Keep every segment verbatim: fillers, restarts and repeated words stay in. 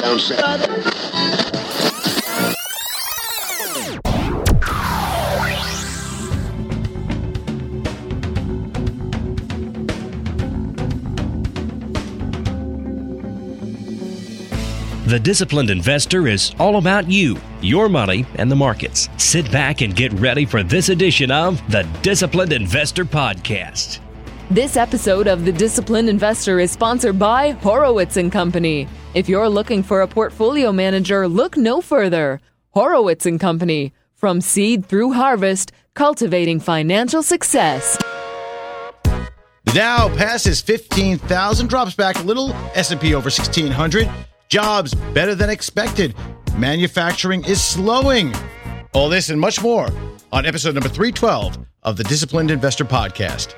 Down south. The Disciplined Investor is all about you, your money, and the markets. Sit back and get ready for this edition of the Disciplined Investor Podcast. This episode of The Disciplined Investor is sponsored by Horowitz and Company. If you're looking for a portfolio manager, look no further. Horowitz and Company. From seed through harvest, cultivating financial success. The Dow passes fifteen thousand, drops back a little, S and P over sixteen hundred. Jobs better than expected. Manufacturing is slowing. All this and much more on episode number three twelve of the Disciplined Investor Podcast.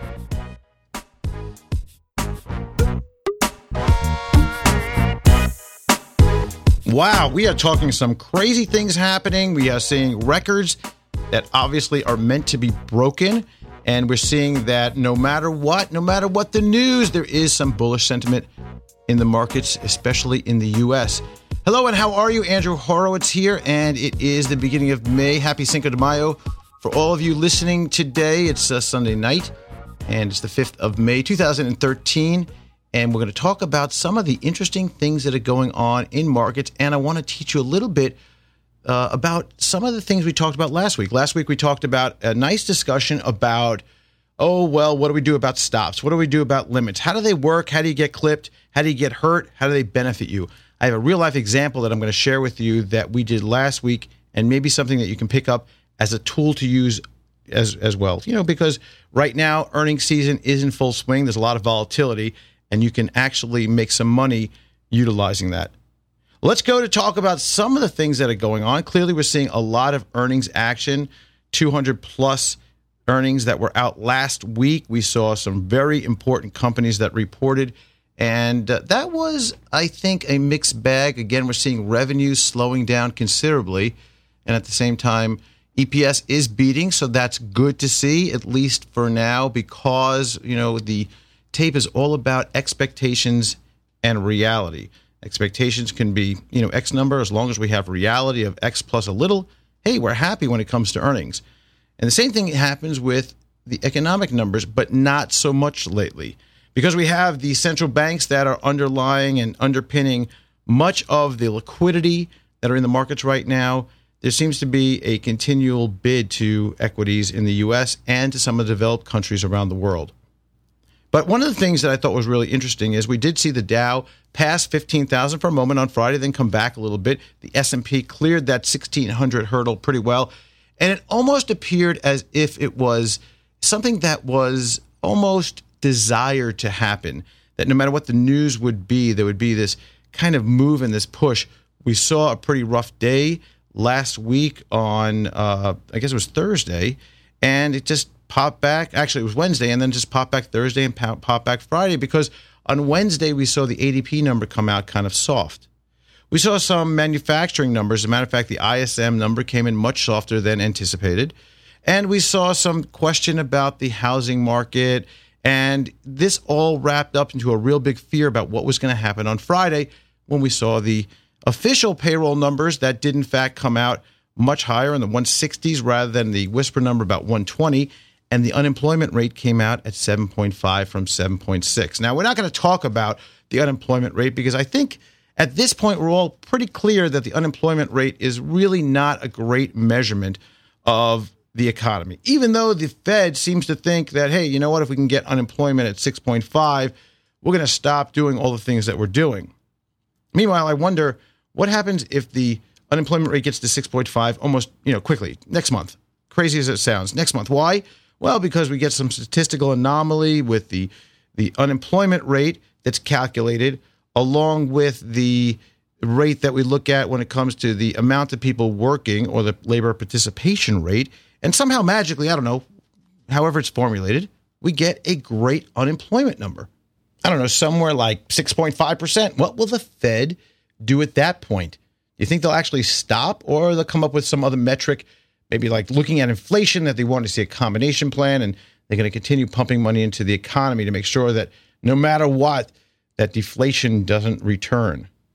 Wow, we are talking some crazy things happening. We are seeing records that obviously are meant to be broken. And we're seeing that no matter what, no matter what the news, there is some bullish sentiment in the markets, especially in the U S. Hello, and how are you? Andrew Horowitz here, and it is the beginning of May. Happy Cinco de Mayo. For all of you listening today, it's a Sunday night, and it's the fifth of May, two thousand thirteen, and we're going to talk about some of the interesting things that are going on in markets, and I want to teach you a little bit uh, about some of the things we talked about last week. Last week, we talked about a nice discussion about, oh, well, what do we do about stops? What do we do about limits? How do they work? How do you get clipped? How do you get hurt? How do they benefit you? I have a real-life example that I'm going to share with you that we did last week, and maybe something that you can pick up as a tool to use as as well. You know, because right now, earnings season is in full swing. There's a lot of volatility, and you can actually make some money utilizing that. Let's go to talk about some of the things that are going on. Clearly, we're seeing a lot of earnings action, two hundred plus earnings that were out last week. We saw some very important companies that reported, and uh, that was, I think, a mixed bag. Again, we're seeing revenues slowing down considerably, and at the same time, E P S is beating, so that's good to see, at least for now, because, you know, the tape is all about expectations and reality. Expectations can be, you know, X number. As long as we have reality of X plus a little, hey, we're happy when it comes to earnings. And the same thing happens with the economic numbers, but not so much lately. Because we have the central banks that are underlying and underpinning much of the liquidity that are in the markets right now, there seems to be a continual bid to equities in the U S and to some of the developed countries around the world. But one of the things that I thought was really interesting is we did see the Dow pass fifteen thousand for a moment on Friday, then come back a little bit. The S and P cleared that sixteen hundred hurdle pretty well. And it almost appeared as if it was something that was almost desired to happen, that no matter what the news would be, there would be this kind of move and this push. We saw a pretty rough day last week on, uh, I guess it was Thursday, and it just popped back. Actually, it was Wednesday, and then just popped back Thursday and popped back Friday, because on Wednesday we saw the A D P number come out kind of soft. We saw some manufacturing numbers. As a matter of fact, the I S M number came in much softer than anticipated. And we saw some question about the housing market. And this all wrapped up into a real big fear about what was going to happen on Friday when we saw the official payroll numbers that did, in fact, come out much higher in the one sixties rather than the whisper number about one twenty. And the unemployment rate came out at seven point five from seven point six. Now, we're not going to talk about the unemployment rate because I think at this point, we're all pretty clear that the unemployment rate is really not a great measurement of the economy. Even though the Fed seems to think that, hey, you know what, if we can get unemployment at six point five, we're going to stop doing all the things that we're doing. Meanwhile, I wonder what happens if the unemployment rate gets to six point five almost, you know, quickly, next month. Crazy as it sounds. Next month. Why? Well, because we get some statistical anomaly with the, the unemployment rate that's calculated along with the rate that we look at when it comes to the amount of people working, or the labor participation rate. And somehow magically, I don't know, however it's formulated, we get a great unemployment number. I don't know, somewhere like six point five percent. What will the Fed do at that point? Do you think they'll actually stop, or they'll come up with some other metric, maybe like looking at inflation, that they want to see a combination plan, and they're going to continue pumping money into the economy to make sure that no matter what, that deflation doesn't return?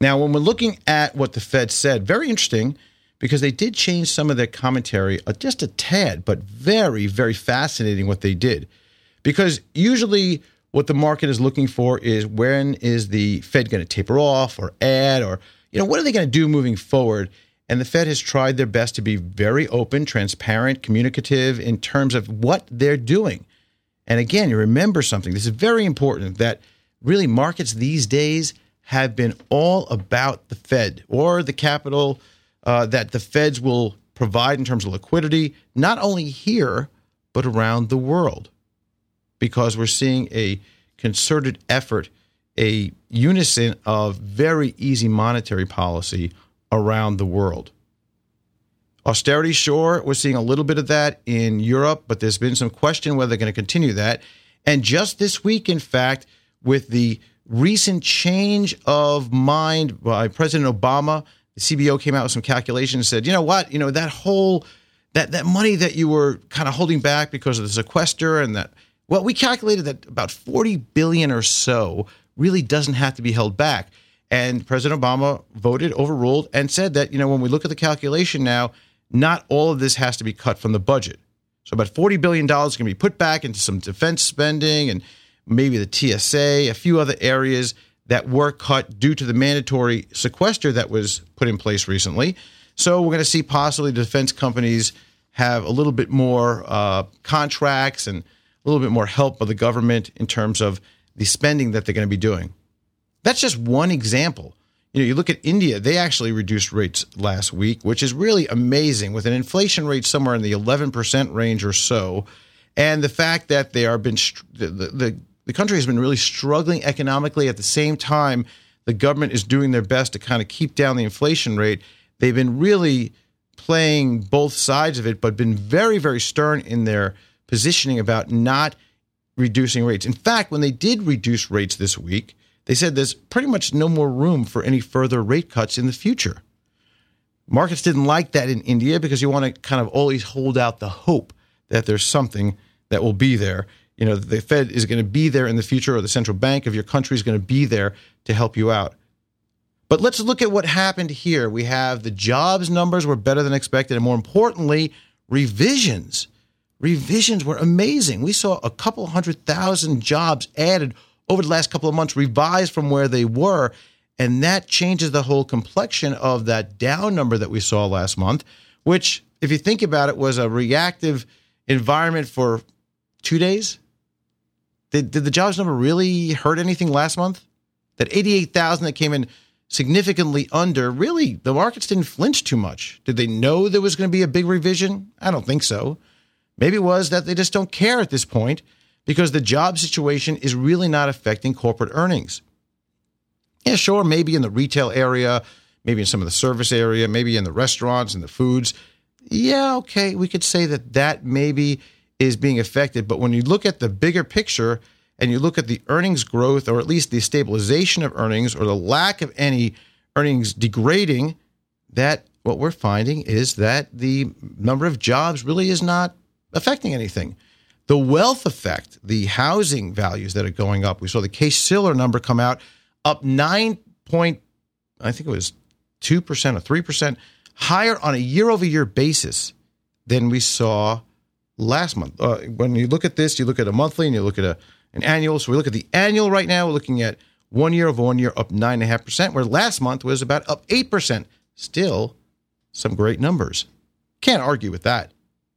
Now, when we're looking at what the Fed said, very interesting, because they did change some of their commentary just a tad, but very, very fascinating what they did. Because usually what the market is looking for is when is the Fed going to taper off or add, or, you know, what are they going to do moving forward? And the Fed has tried their best to be very open, transparent, communicative in terms of what they're doing. And again, you remember something. This is very important, that really markets these days have been all about the Fed or the capital uh, that the Feds will provide in terms of liquidity, not only here, but around the world. Because we're seeing a concerted effort, a unison of very easy monetary policy around the world. Austerity, sure, we're seeing a little bit of that in Europe, but there's been some question whether they're going to continue that. And just this week, in fact, with the recent change of mind by President Obama, the C B O came out with some calculations and said, you know what, you know, that whole, that, that money that you were kind of holding back because of the sequester and that, well, we calculated that about forty billion dollars or so really doesn't have to be held back. And President Obama voted, overruled, and said that, you know, when we look at the calculation now, not all of this has to be cut from the budget. So about forty billion dollars can be put back into some defense spending and maybe the T S A, a few other areas that were cut due to the mandatory sequester that was put in place recently. So we're going to see possibly defense companies have a little bit more uh, contracts and a little bit more help by the government in terms of the spending that they're going to be doing. That's just one example. You know, you look at India, they actually reduced rates last week, which is really amazing, with an inflation rate somewhere in the eleven percent range or so. And the fact that they are been the, the, the country has been really struggling economically. At the same time, the government is doing their best to kind of keep down the inflation rate. They've been really playing both sides of it, but been very, very stern in their positioning about not reducing rates. In fact, when they did reduce rates this week, they said there's pretty much no more room for any further rate cuts in the future. Markets didn't like that in India because you want to kind of always hold out the hope that there's something that will be there. You know, the Fed is going to be there in the future, or the central bank of your country is going to be there to help you out. But let's look at what happened here. We have the jobs numbers were better than expected, and more importantly, revisions. Revisions were amazing. We saw a couple hundred thousand jobs added over the last couple of months, revised from where they were, and that changes the whole complexion of that down number that we saw last month, which, if you think about it, was a reactive environment for two days. Did, did the jobs number really hurt anything last month? That eighty-eight thousand that came in significantly under, really, the markets didn't flinch too much. Did they know there was going to be a big revision? I don't think so. Maybe it was that they just don't care at this point because the job situation is really not affecting corporate earnings. Yeah, sure, maybe in the retail area, maybe in some of the service area, maybe in the restaurants and the foods. Yeah, okay, we could say that that maybe is being affected. But when you look at the bigger picture and you look at the earnings growth, or at least the stabilization of earnings, or the lack of any earnings degrading, that what we're finding is that the number of jobs really is not affecting anything. The wealth effect, the housing values that are going up. We saw the Case-Shiller number come out up nine point, I think it was two percent or three percent higher on a year-over-year basis than we saw last month. Uh, when you look at this, you look at a monthly and you look at a, an annual. So we look at the annual right now. We're looking at one year over one year up nine point five percent, where last month was about up eight percent. Still some great numbers. Can't argue with that.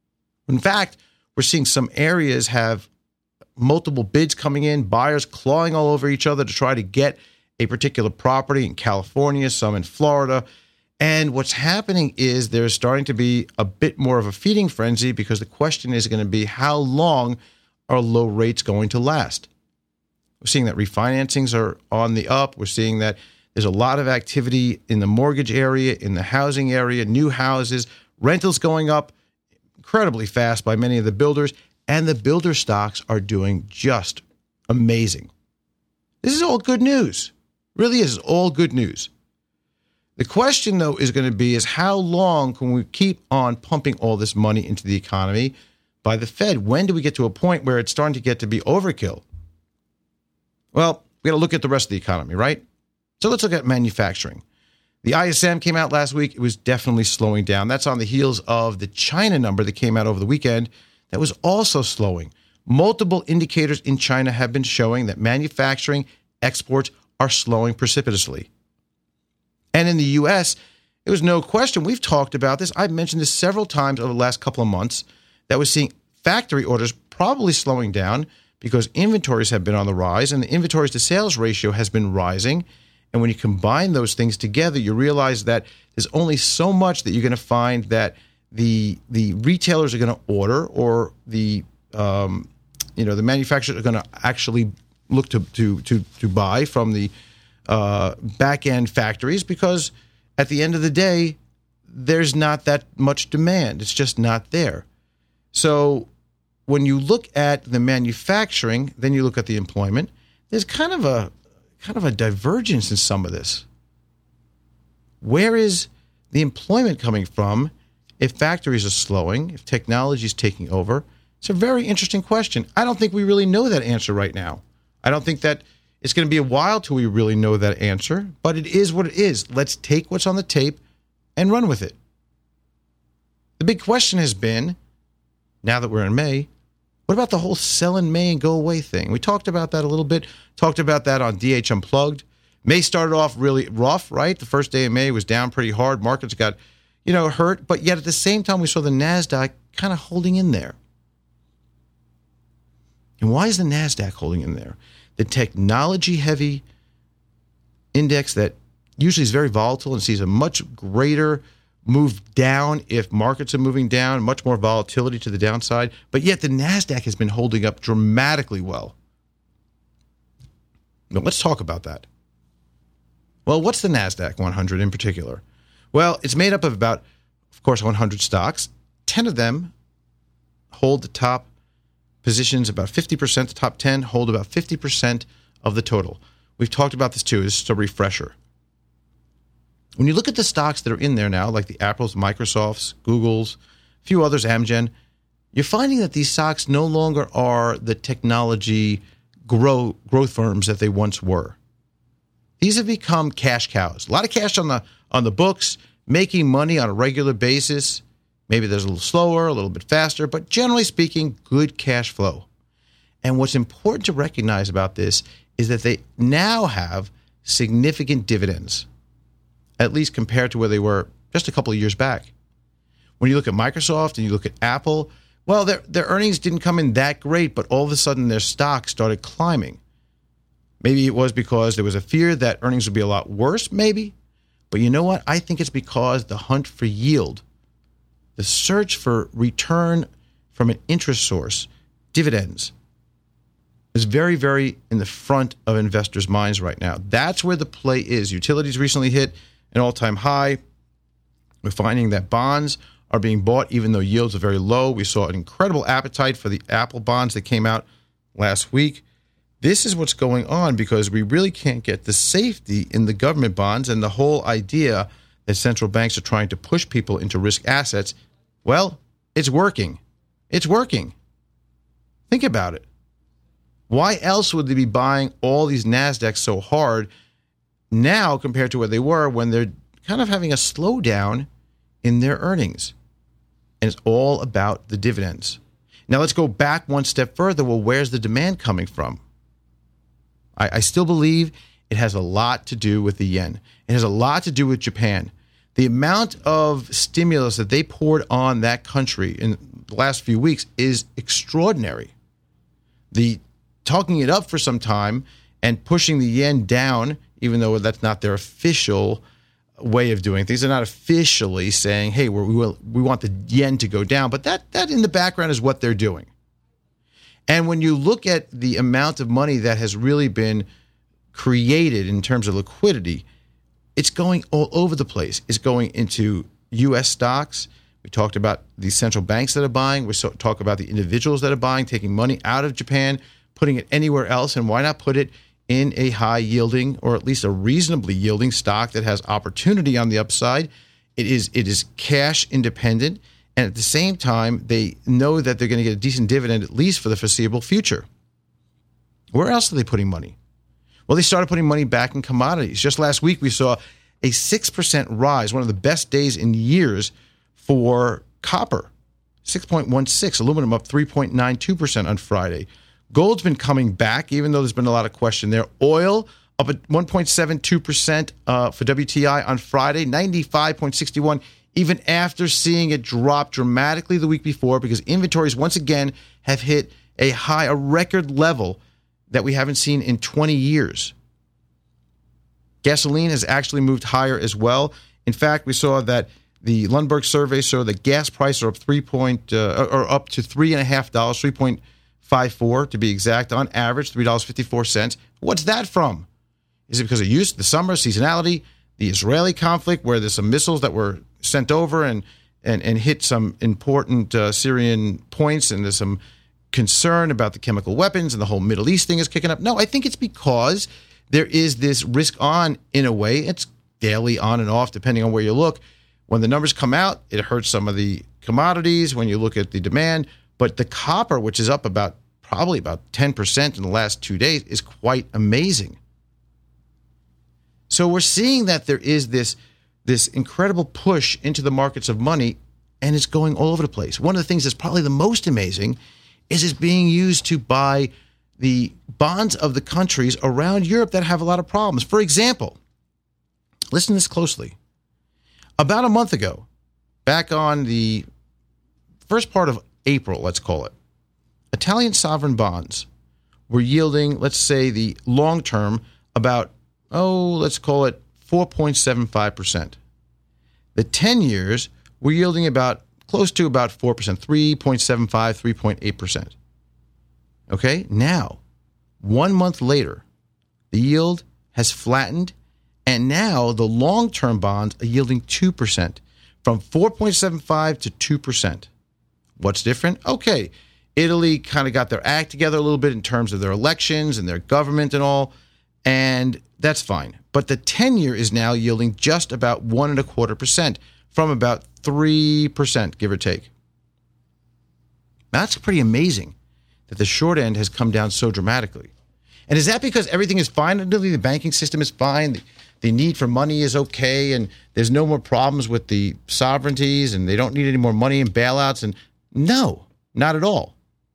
In fact, we're seeing some areas have multiple bids coming in, buyers clawing all over each other to try to get a particular property in California, some in Florida. And what's happening is there's starting to be a bit more of a feeding frenzy, because the question is going to be, how long are low rates going to last? We're seeing that refinancings are on the up. We're seeing that there's a lot of activity in the mortgage area, in the housing area, new houses, rentals going up incredibly fast by many of the builders, and the builder stocks are doing just amazing. This is all good news. Really is all good news. The question, though, is going to be is how long can we keep on pumping all this money into the economy by the Fed? When do we get to a point where it's starting to get to be overkill? Well, we got to look at the rest of the economy, right? So let's look at manufacturing. The I S M came out last week. It was definitely slowing down. That's on the heels of the China number that came out over the weekend that was also slowing. Multiple indicators in China have been showing that manufacturing exports are slowing precipitously. And in the U S, it was no question. We've talked about this. I've mentioned this several times over the last couple of months that we're seeing factory orders probably slowing down because inventories have been on the rise and the inventories to sales ratio has been rising. And when you combine those things together, you realize that there's only so much that you're going to find that the the retailers are going to order, or the um, you know the manufacturers are going to actually look to to to to buy from the uh, back end factories, because at the end of the day, there's not that much demand. It's just not there. So when you look at the manufacturing, then you look at the employment. There's kind of a kind of a divergence in some of this. Where is the employment coming from if factories are slowing, if technology is taking over? It's a very interesting question. I don't think we really know that answer right now. I don't think that it's going to be a while till we really know that answer, but it is what it is. Let's take what's on the tape and run with it. The big question has been, now that we're in May, what about the whole sell in May and go away thing? We talked about that a little bit, talked about that on D H Unplugged. May started off really rough, right? The first day of May was down pretty hard. Markets got, you know, hurt, but yet at the same time, we saw the NASDAQ kind of holding in there. And why is the NASDAQ holding in there? The technology-heavy index that usually is very volatile and sees a much greater move down if markets are moving down, much more volatility to the downside, but yet the NASDAQ has been holding up dramatically well. Now, let's talk about that. Well, what's the NASDAQ one hundred in particular? Well, it's made up of about, of course, one hundred stocks. ten of them hold the top positions, about fifty percent. The top ten hold about fifty percent of the total. We've talked about this too. This is a refresher. When you look at the stocks that are in there now, like the Apples, Microsofts, Googles, a few others, Amgen, you're finding that these stocks no longer are the technology grow, growth firms that they once were. These have become cash cows. A lot of cash on the on the books, making money on a regular basis. Maybe there's a little slower, a little bit faster, but generally speaking, good cash flow. And what's important to recognize about this is that they now have significant dividends, at least compared to where they were just a couple of years back. When you look at Microsoft and you look at Apple, well, their their earnings didn't come in that great, but all of a sudden their stock started climbing. Maybe it was because there was a fear that earnings would be a lot worse, maybe. But you know what? I think it's because the hunt for yield, the search for return from an interest source, dividends, is very, very in the front of investors' minds right now. That's where the play is. Utilities recently hit an all-time high. We're finding that bonds are being bought even though yields are very low. We saw an incredible appetite for the Apple bonds that came out last week. This is what's going on because we really can't get the safety in the government bonds, and the whole idea that central banks are trying to push people into risk assets, well, it's working. It's working. Think about it. Why else would they be buying all these NASDAQs so hard now compared to where they were when they're kind of having a slowdown in their earnings? And it's all about the dividends. Now let's go back one step further. Well, where's the demand coming from? I, I still believe it has a lot to do with the yen. It has a lot to do with Japan. The amount of stimulus that they poured on that country in the last few weeks is extraordinary. The talking it up for some time and pushing the yen down, even though that's not their official way of doing things. They're not officially saying, hey, we're, we will, we want the yen to go down. But that that in the background is what they're doing. And when you look at the amount of money that has really been created in terms of liquidity, it's going all over the place. It's going into U S stocks. We talked about the central banks that are buying. We talk about the individuals that are buying, taking money out of Japan, putting it anywhere else. And why not put it in a high-yielding or at least a reasonably yielding stock that has opportunity on the upside? It is it is cash independent. And at the same time, they know that they're going to get a decent dividend at least for the foreseeable future. Where else are they putting money? Well, they started putting money back in commodities. Just last week, we saw a six percent rise, one of the best days in years for copper, six point one six. Aluminum up three point nine two percent on Friday. Gold's been coming back, even though there's been a lot of question there. Oil up at one point seven two percent uh, for W T I on Friday, ninety-five point six one, even after seeing it drop dramatically the week before, because inventories once again have hit a high, a record level that we haven't seen in twenty years. Gasoline has actually moved higher as well. In fact, we saw that the Lundberg survey showed that gas prices are up three point uh, or up to three and a half dollars, three point five four to be exact, on average, three dollars and fifty-four cents. What's that from? Is it because of use, the summer, seasonality, the Israeli conflict, where there's some missiles that were sent over and and, and hit some important uh, Syrian points, and there's some concern about the chemical weapons and the whole Middle East thing is kicking up? No, I think it's because there is this risk on, in a way. It's daily on and off, depending on where you look. When the numbers come out, it hurts some of the commodities when you look at the demand. But the copper, which is up about probably about ten percent in the last two days, is quite amazing. So we're seeing that there is this, this incredible push into the markets of money, and it's going all over the place. One of the things that's probably the most amazing is it's being used to buy the bonds of the countries around Europe that have a lot of problems. For example, listen to this closely. About a month ago, back on the first part of April, let's call it, Italian sovereign bonds were yielding, let's say, the long term about, oh, let's call it four point seven five percent. The ten years were yielding about close to about four percent, three point seven five, three point eight percent. Okay, now, one month later, the yield has flattened, and now the long-term bonds are yielding two percent, from four point seven five to two percent. What's different? Okay, Italy kind of got their act together a little bit in terms of their elections and their government and all, and that's fine. But the ten-year is now yielding just about one and a quarter percent, from about three percent, give or take. That's pretty amazing that the short end has come down so dramatically. And is that because everything is fine? The banking system is fine, the, the need for money is okay, and there's no more problems with the sovereignties, and they don't need any more money and bailouts? And no, not at all.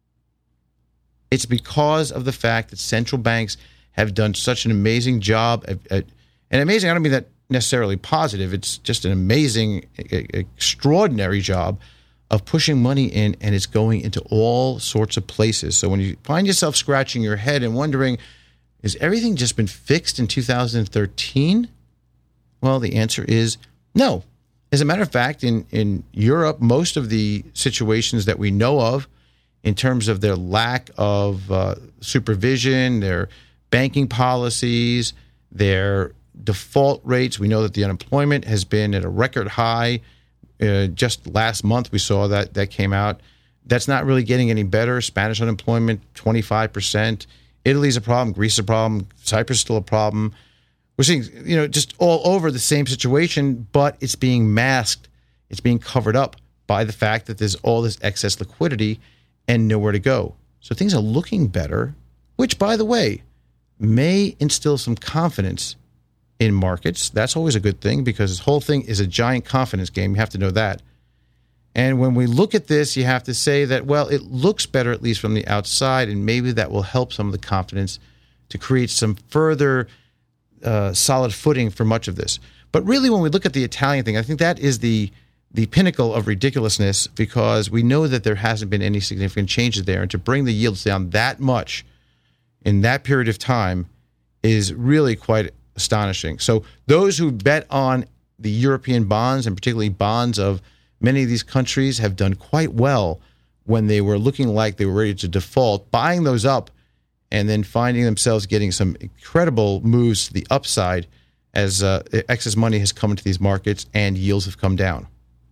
It's because of the fact that central banks have done such an amazing job at, at and amazing, I don't mean that necessarily positive. It's just an amazing, extraordinary job of pushing money in, and it's going into all sorts of places. So when you find yourself scratching your head and wondering, has everything just been fixed in two thousand thirteen? Well, the answer is no. As a matter of fact, in, in Europe, most of the situations that we know of in terms of their lack of uh, supervision, their banking policies, their default rates. We know that the unemployment has been at a record high. Uh, just last month, we saw that that came out. That's not really getting any better. Spanish unemployment, twenty-five percent. Italy's a problem. Greece is a problem. Cyprus is still a problem. We're seeing, you know, just all over the same situation, but it's being masked. It's being covered up by the fact that there's all this excess liquidity and nowhere to go. So things are looking better, which, by the way, may instill some confidence in markets. That's always a good thing, because this whole thing is a giant confidence game. You have to know that. And when we look at this, you have to say that, well, it looks better, at least from the outside, and maybe that will help some of the confidence to create some further uh, solid footing for much of this. But really, when we look at the Italian thing, I think that is the the pinnacle of ridiculousness, because we know that there hasn't been any significant changes there. And to bring the yields down that much in that period of time is really quite astonishing. So those who bet on the European bonds, and particularly bonds of many of these countries, have done quite well when they were looking like they were ready to default, buying those up and then finding themselves getting some incredible moves to the upside as uh, excess money has come into these markets and yields have come down.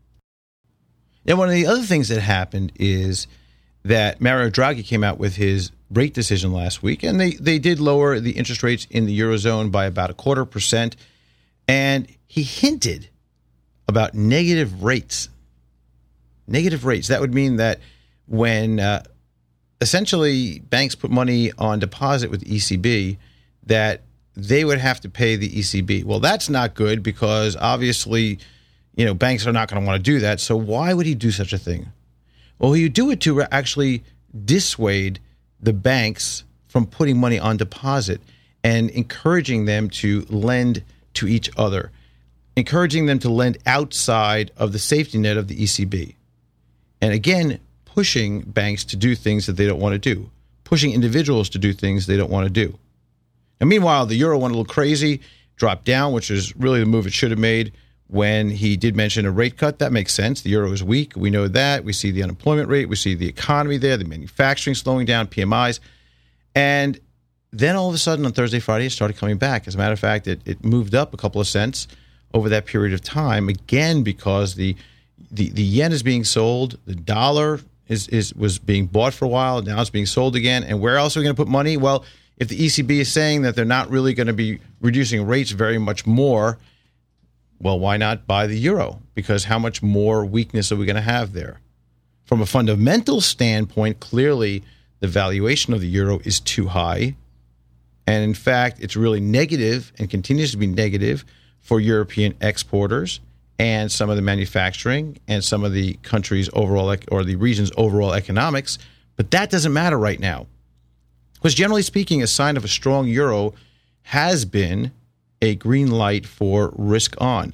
Now, one of the other things that happened is that Mario Draghi came out with his rate decision last week, and they, they did lower the interest rates in the Eurozone by about a quarter percent, and he hinted about negative rates. Negative rates. That would mean that when uh, essentially banks put money on deposit with E C B, that they would have to pay the E C B. Well, that's not good because obviously, you know, banks are not going to want to do that. So why would he do such a thing? Well, he would do it to actually dissuade the banks from putting money on deposit and encouraging them to lend to each other, encouraging them to lend outside of the safety net of the E C B. And again, pushing banks to do things that they don't want to do, pushing individuals to do things they don't want to do. Now, meanwhile, the euro went a little crazy, dropped down, which is really the move it should have made when he did mention a rate cut. That makes sense. The euro is weak. We know that. We see the unemployment rate. We see the economy there, the manufacturing slowing down, P M Is. And then all of a sudden on Thursday, Friday, it started coming back. As a matter of fact, it, it moved up a couple of cents over that period of time, again, because the the, the yen is being sold, the dollar is, is was being bought for a while, now it's being sold again. And where else are we going to put money? Well, if the E C B is saying that they're not really going to be reducing rates very much more, well, why not buy the euro? Because how much more weakness are we going to have there? From a fundamental standpoint, clearly the valuation of the euro is too high. And in fact, it's really negative and continues to be negative for European exporters and some of the manufacturing and some of the country's overall or the region's overall economics. But that doesn't matter right now. Because generally speaking, a sign of a strong euro has been a green light for risk on.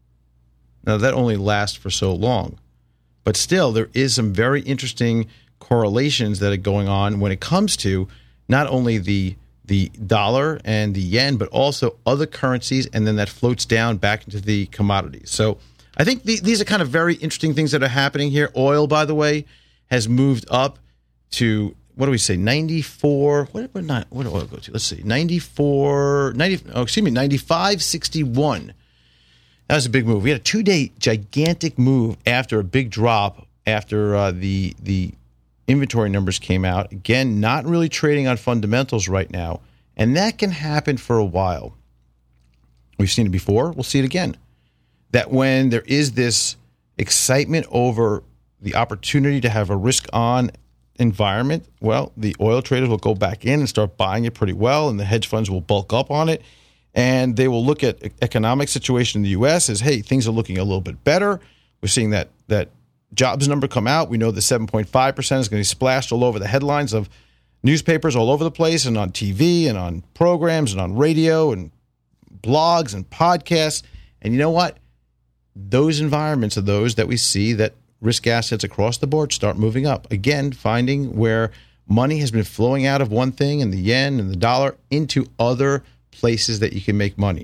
Now, that only lasts for so long. But still, there is some very interesting correlations that are going on when it comes to not only the the dollar and the yen, but also other currencies, and then that floats down back into the commodities. So I think the, these are kind of very interesting things that are happening here. Oil, by the way, has moved up to, what do we say, ninety-four, what, what, not, what did oil go to? Let's see, ninety-four, ninety, oh, excuse me, ninety-five sixty-one. That was a big move. We had a two-day gigantic move after a big drop after uh, the the inventory numbers came out. Again, not really trading on fundamentals right now, and that can happen for a while. We've seen it before. We'll see it again. That when there is this excitement over the opportunity to have a risk-on environment, well, the oil traders will go back in and start buying it pretty well, and the hedge funds will bulk up on it, and they will look at economic situation in the U S as, hey, things are looking a little bit better. We're seeing that that jobs number come out. We know the seven point five percent is going to be splashed all over the headlines of newspapers all over the place and on T V and on programs and on radio and blogs and podcasts. And you know what? Those environments are those that we see that risk assets across the board start moving up. Again, finding where money has been flowing out of one thing and the yen and the dollar into other places that you can make money.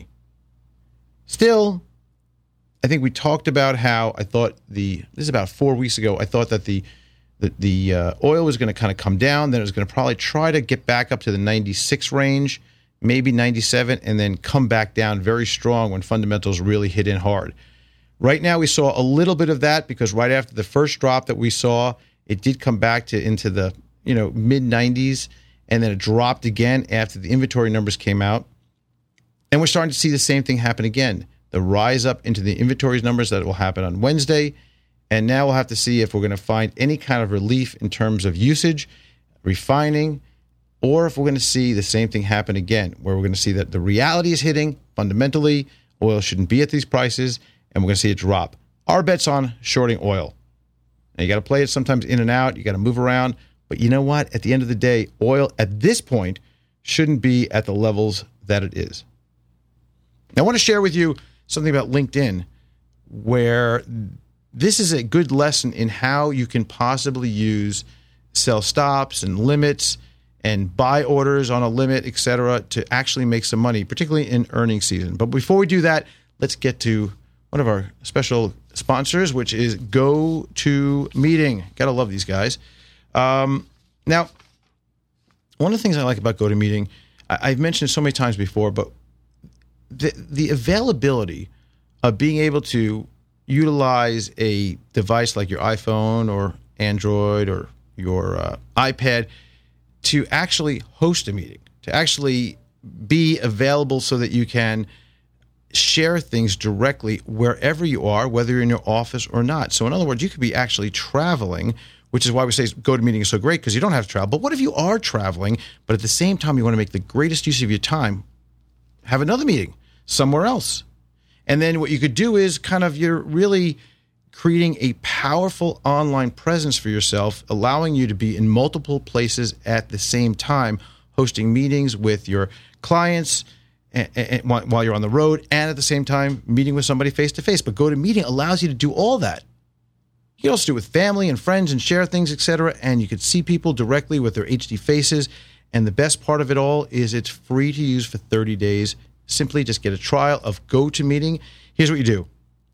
Still, I think we talked about how I thought the, this is about four weeks ago, I thought that the the, the uh, oil was going to kind of come down, then it was going to probably try to get back up to the ninety-six range, maybe ninety-seven, and then come back down very strong when fundamentals really hit in hard. Right now, we saw a little bit of that because right after the first drop that we saw, it did come back to into the you know mid nineties, and then it dropped again after the inventory numbers came out. And we're starting to see the same thing happen again. The rise up into the inventories numbers that will happen on Wednesday. And now we'll have to see if we're going to find any kind of relief in terms of usage, refining, or if we're going to see the same thing happen again, where we're going to see that the reality is hitting fundamentally, oil shouldn't be at these prices, and we're going to see it drop. Our bet's on shorting oil. Now, you got to play it sometimes in and out. You got to move around. But you know what? At the end of the day, oil at this point shouldn't be at the levels that it is. Now, I want to share with you something about LinkedIn, where this is a good lesson in how you can possibly use sell stops and limits and buy orders on a limit, et cetera, to actually make some money, particularly in earnings season. But before we do that, let's get to one of our special sponsors, which is GoToMeeting. Gotta love these guys. Um, now, one of the things I like about GoToMeeting, I, I've mentioned it so many times before, but the the availability of being able to utilize a device like your iPhone or Android or your uh, iPad to actually host a meeting, to actually be available so that you can share things directly wherever you are, whether you're in your office or not. So in other words, you could be actually traveling, which is why we say GoToMeeting is so great, because you don't have to travel. But what if you are traveling, but at the same time you want to make the greatest use of your time? have another meeting somewhere else. And then what you could do is kind of you're really creating a powerful online presence for yourself, allowing you to be in multiple places at the same time, hosting meetings with your clients and, and, and while you're on the road, and at the same time meeting with somebody face-to-face. But GoToMeeting allows you to do all that. You can also do it with family and friends and share things, et cetera, and you can see people directly with their H D faces. And the best part of it all is it's free to use for thirty days. Simply just get a trial of GoToMeeting. Here's what you do.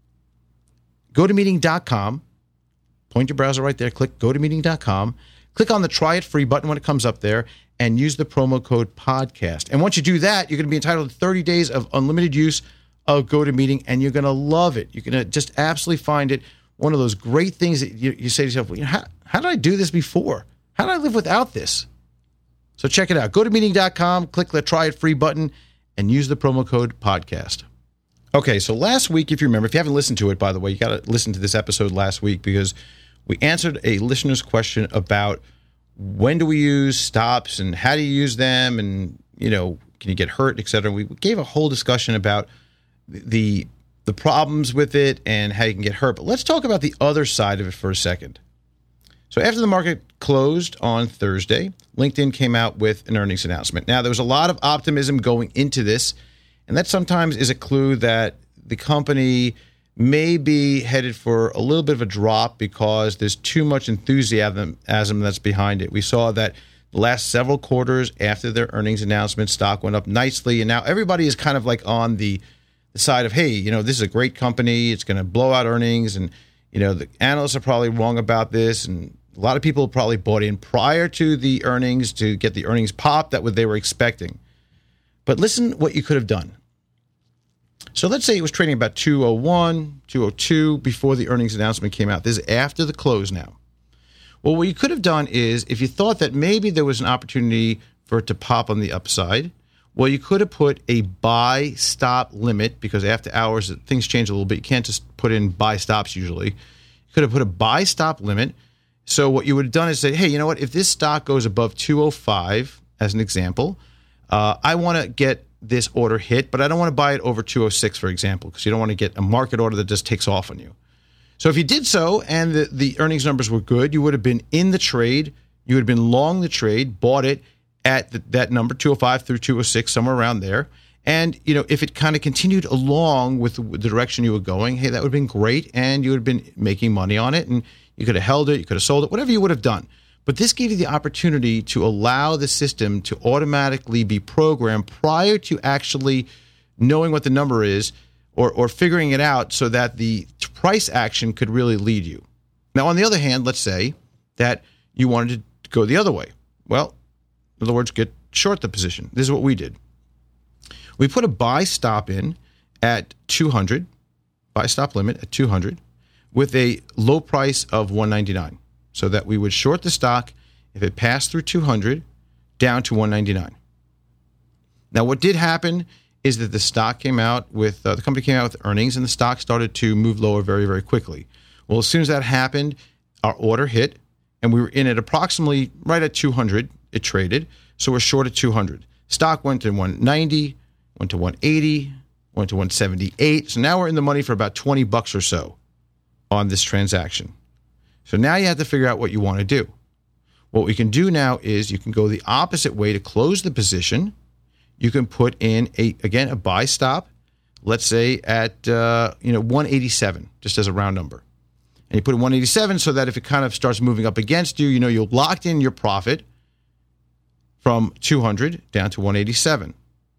go to meeting dot com. Point your browser right there. Click go to meeting dot com. Click on the Try It Free button when it comes up there and use the promo code podcast. And once you do that, you're going to be entitled to thirty days of unlimited use of GoToMeeting, and you're going to love it. You're going to just absolutely find it one of those great things that you, you say to yourself, well, you know, how, how did I do this before? How did I live without this? So check it out. go to meeting dot com, click the Try It Free button, and use the promo code podcast. Okay, so last week, if you remember, if you haven't listened to it, by the way, you got to listen to this episode last week because we answered a listener's question about when do we use stops and how do you use them and, you know, can you get hurt, et cetera. We gave a whole discussion about the the problems with it and how you can get hurt. But let's talk about the other side of it for a second. So after the market closed on Thursday, LinkedIn came out with an earnings announcement. Now, there was a lot of optimism going into this, and that sometimes is a clue that the company may be headed for a little bit of a drop because there's too much enthusiasm that's behind it. We saw that the last several quarters after their earnings announcement, stock went up nicely, and now everybody is kind of like on the, the side of, hey, you know, this is a great company. It's going to blow out earnings, and, you know, the analysts are probably wrong about this, and a lot of people probably bought in prior to the earnings to get the earnings pop that they were expecting. But listen what you could have done. So let's say it was trading about two oh one, two oh two before the earnings announcement came out. This is after the close now. Well, what you could have done is if you thought that maybe there was an opportunity for it to pop on the upside, well, you could have put a buy stop limit because after hours, things change a little bit. You can't just put in buy stops usually. You could have put a buy stop limit. So what you would have done is say, hey, you know what? If this stock goes above two oh five, as an example, uh, I want to get this order hit, but I don't want to buy it over two oh six, for example, because you don't want to get a market order that just takes off on you. So if you did so and the, the earnings numbers were good, you would have been in the trade. You would have been long the trade, bought it at the, that number, two oh five through two oh six, somewhere around there. And, you know, if it kind of continued along with the, with the direction you were going, hey, that would have been great, and you would have been making money on it, and you could have held it, you could have sold it, whatever you would have done. But this gave you the opportunity to allow the system to automatically be programmed prior to actually knowing what the number is or, or figuring it out so that the price action could really lead you. Now, on the other hand, let's say that you wanted to go the other way. Well, in other words, get short the position. This is what we did. We put a buy stop in at two hundred, buy stop limit at two hundred, with a low price of one ninety-nine. So that we would short the stock if it passed through two hundred down to one ninety-nine. Now, what did happen is that the stock came out with, uh, the company came out with earnings, and the stock started to move lower very, very quickly. Well, as soon as that happened, our order hit, and we were in at approximately right at two hundred. It traded, so we're short at two hundred. Stock went to one ninety, went to one eighty, went to one seventy-eight. So now we're in the money for about twenty bucks or so on this transaction. So now you have to figure out what you want to do. What we can do now is you can go the opposite way to close the position. You can put in, a again, a buy stop, let's say at uh, you know one eighty-seven, just as a round number. And you put in one eighty-seven so that if it kind of starts moving up against you, you know you'll locked in your profit from two hundred down to one eighty-seven.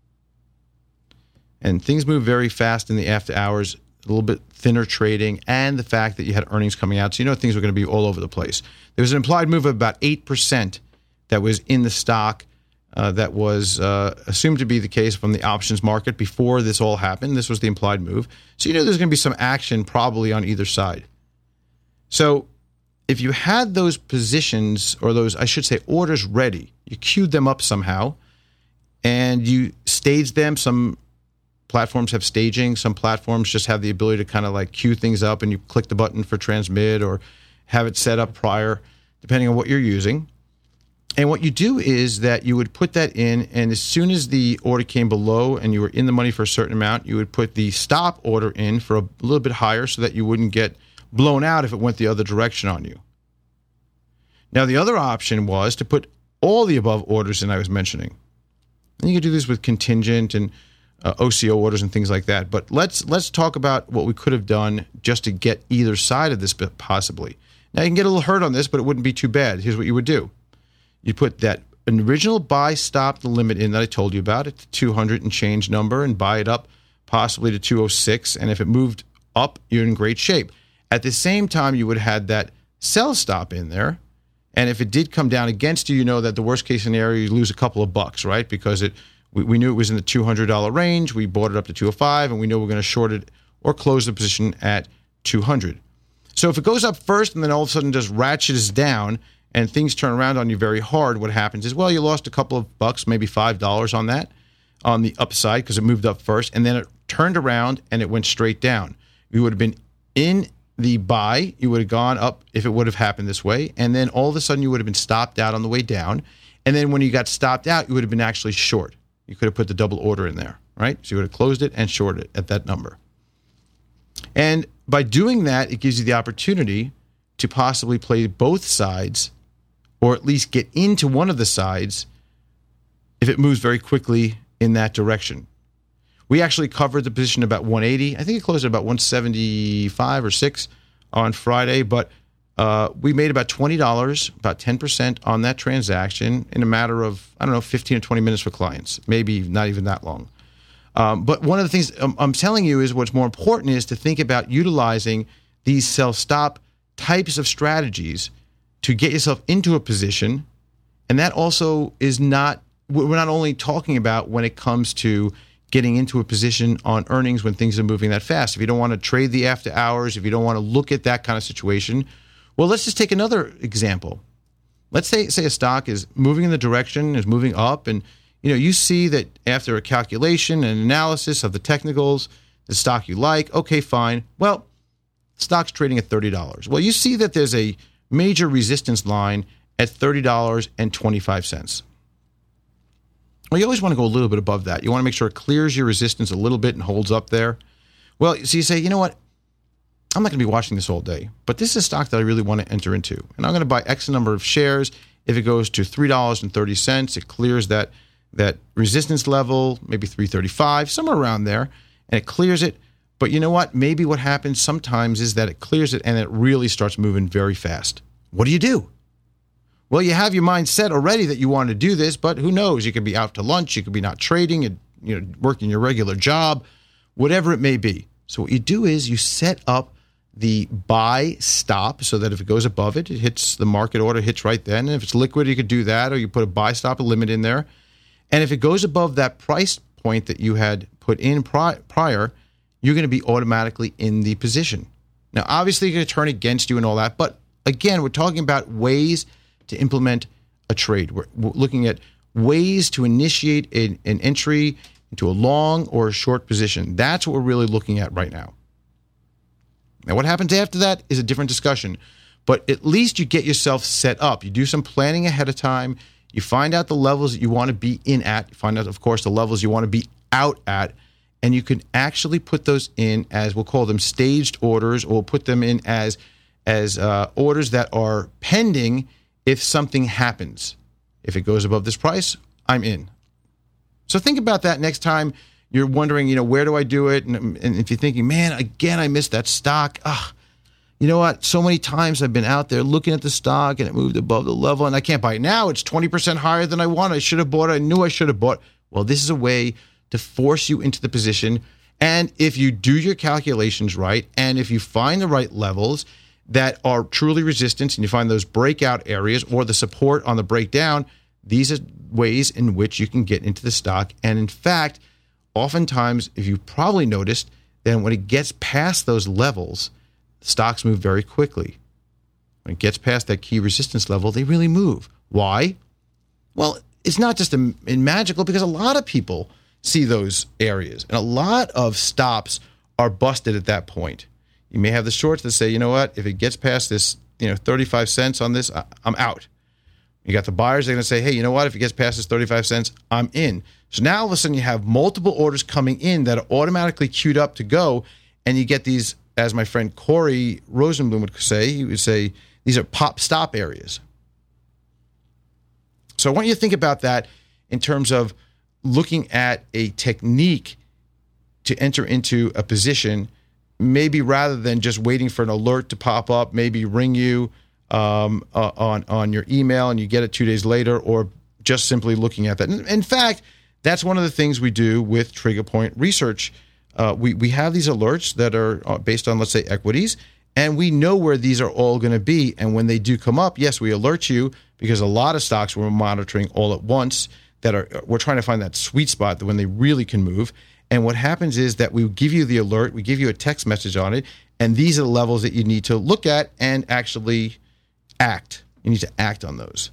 And things move very fast in the after hours, a little bit thinner trading, and the fact that you had earnings coming out. So you know things were going to be all over the place. There was an implied move of about eight percent that was in the stock uh, that was uh, assumed to be the case from the options market before this all happened. This was the implied move. So you know there's going to be some action probably on either side. So if you had those positions, or those, I should say, orders ready, you queued them up somehow, and you staged them. Some platforms have staging. Some platforms just have the ability to kind of like queue things up, and you click the button for transmit or have it set up prior, depending on what you're using. And what you do is that you would put that in, and as soon as the order came below and you were in the money for a certain amount, you would put the stop order in for a little bit higher so that you wouldn't get blown out if it went the other direction on you. Now, the other option was to put all the above orders in I was mentioning. And you could do this with contingent and uh, O C O orders and things like that. But let's let's talk about what we could have done just to get either side of this possibly. Now, you can get a little hurt on this, but it wouldn't be too bad. Here's what you would do. You put that original buy stop the limit in that I told you about at the two hundred and change number and buy it up possibly to two oh six. And if it moved up, you're in great shape. At the same time, you would have had that sell stop in there. And if it did come down against you, you know that the worst case scenario, you lose a couple of bucks, right? Because it we, we knew it was in the two hundred dollars range. We bought it up to two oh five, and we know we're going to short it or close the position at two hundred. So if it goes up first and then all of a sudden just ratchets down, and things turn around on you very hard, what happens is, well, you lost a couple of bucks, maybe five dollars on that, on the upside because it moved up first, and then it turned around and it went straight down. You would have been in the buy. You would have gone up if it would have happened this way, and then all of a sudden you would have been stopped out on the way down, and then when you got stopped out, you would have been actually short. You could have put the double order in there, right? So you would have closed it and shorted it at that number. And by doing that, it gives you the opportunity to possibly play both sides, or at least get into one of the sides if it moves very quickly in that direction. We actually covered the position about one eighty. I think it closed at about one seventy-five or six on Friday, but uh, we made about twenty dollars, about ten percent on that transaction in a matter of, I don't know, fifteen or twenty minutes for clients, maybe not even that long. Um, but one of the things I'm, I'm telling you is what's more important is to think about utilizing these sell-stop types of strategies to get yourself into a position. And that also is not, we're not only talking about when it comes to getting into a position on earnings when things are moving that fast. If you don't want to trade the after hours, if you don't want to look at that kind of situation, well, let's just take another example. Let's say, say a stock is moving in the direction, is moving up, and you know, you see that after a calculation and analysis of the technicals, the stock you like, okay, fine. Well, stock's trading at thirty dollars. Well, you see that there's a major resistance line at thirty dollars and twenty-five cents. Well, you always want to go a little bit above that. You want to make sure it clears your resistance a little bit and holds up there. Well, so you say, you know what? I'm not going to be watching this all day, but this is a stock that I really want to enter into. And I'm going to buy X number of shares. If it goes to three dollars and thirty cents, it clears that, that resistance level, maybe three thirty-five, somewhere around there, and it clears it. But you know what? Maybe what happens sometimes is that it clears it and it really starts moving very fast. What do you do? Well, you have your mind set already that you want to do this, but who knows? You could be out to lunch, you could be not trading, and you know, working your regular job, whatever it may be. So what you do is you set up the buy stop so that if it goes above it, it hits the market order, hits right then. And if it's liquid, you could do that, or you put a buy stop, a limit in there. And if it goes above that price point that you had put in pri- prior, you're going to be automatically in the position. Now, obviously, you're going to turn against you and all that. But again, we're talking about ways to implement a trade. We're, we're looking at ways to initiate an, an entry into a long or a short position. That's what we're really looking at right now. Now, what happens after that is a different discussion. But at least you get yourself set up. You do some planning ahead of time. You find out the levels that you want to be in at. You find out, of course, the levels you want to be out at. And you can actually put those in as, we'll call them staged orders, or we'll put them in as, as uh, orders that are pending if something happens. If it goes above this price, I'm in. So think about that next time you're wondering, you know, where do I do it? And, and if you're thinking, man, again, I missed that stock. Ugh, you know what? So many times I've been out there looking at the stock and it moved above the level and I can't buy it now. It's twenty percent higher than I want. I should have bought it. I knew I should have bought. Well, this is a way to force you into the position. And if you do your calculations right, and if you find the right levels that are truly resistance, and you find those breakout areas or the support on the breakdown, these are ways in which you can get into the stock. And in fact, oftentimes, if you probably noticed, then when it gets past those levels, stocks move very quickly. When it gets past that key resistance level, they really move. Why? Well, it's not just a, in magical, because a lot of people see those areas, and a lot of stops are busted at that point. You may have the shorts that say, you know what, if it gets past this, you know, thirty-five cents on this, I'm out. You got the buyers, they're going to say, hey, you know what? If it gets past this thirty-five cents, I'm in. So now all of a sudden you have multiple orders coming in that are automatically queued up to go, and you get these, as my friend Corey Rosenblum would say, he would say, these are pop stop areas. So I want you to think about that in terms of looking at a technique to enter into a position, maybe rather than just waiting for an alert to pop up, maybe ring you um, uh, on, on your email and you get it two days later, or just simply looking at that. In, in fact, that's one of the things we do with Trigger Point Research. Uh, we, we have these alerts that are based on, let's say, equities, and we know where these are all going to be. And when they do come up, yes, we alert you, because a lot of stocks we're monitoring all at once that are, we're trying to find that sweet spot that when they really can move. And what happens is that we give you the alert, we give you a text message on it, and these are the levels that you need to look at and actually act. You need to act on those.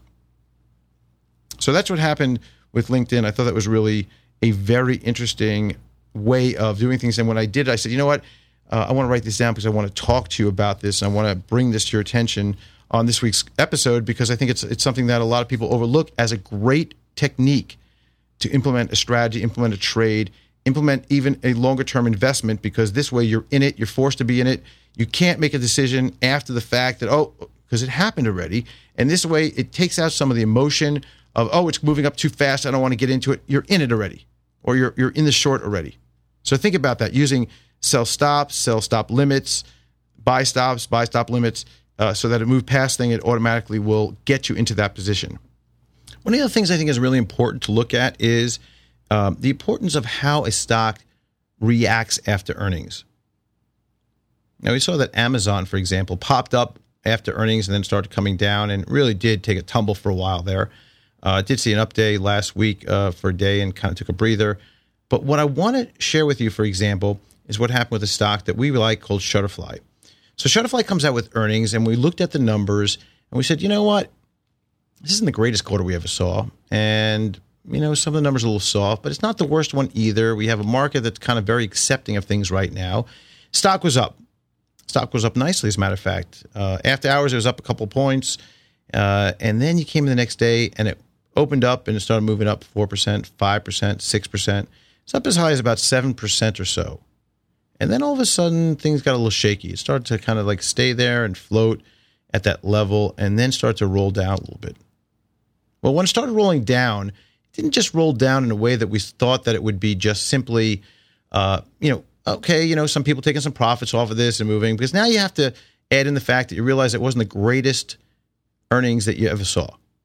So that's what happened with LinkedIn. I thought that was really a very interesting way of doing things. And when I did, I said, you know what? Uh, I want to write this down because I want to talk to you about this. And I want to bring this to your attention on this week's episode, because I think it's it's something that a lot of people overlook as a great technique to implement a strategy, implement a trade, implement even a longer-term investment, because this way you're in it, you're forced to be in it. You can't make a decision after the fact that, oh, because it happened already. And this way it takes out some of the emotion of, oh, it's moving up too fast, I don't want to get into it. You're in it already, or you're you're in the short already. So think about that, using sell stops, sell stop limits, buy stops, buy stop limits, uh, so that it moves past thing, it automatically will get you into that position. One of the other things I think is really important to look at is um, the importance of how a stock reacts after earnings. Now, we saw that Amazon, for example, popped up after earnings and then started coming down and really did take a tumble for a while there. I uh, did see an update last week uh, for a day and kind of took a breather. But what I want to share with you, for example, is what happened with a stock that we like called Shutterfly. So Shutterfly comes out with earnings, and we looked at the numbers, and we said, you know what? This isn't the greatest quarter we ever saw. And, you know, some of the numbers are a little soft, but it's not the worst one either. We have a market that's kind of very accepting of things right now. Stock was up. Stock was up nicely, as a matter of fact. Uh, after hours, it was up a couple points. Uh, and then you came in the next day, and it opened up, and it started moving up four percent, five percent, six percent. It's up as high as about seven percent or so. And then all of a sudden, things got a little shaky. It started to kind of like stay there and float at that level, and then start to roll down a little bit. Well, when it started rolling down, it didn't just roll down in a way that we thought that it would be just simply, uh, you know, okay, you know, some people taking some profits off of this and moving, because now you have to add in the fact that you realize it wasn't the greatest earnings that you ever saw.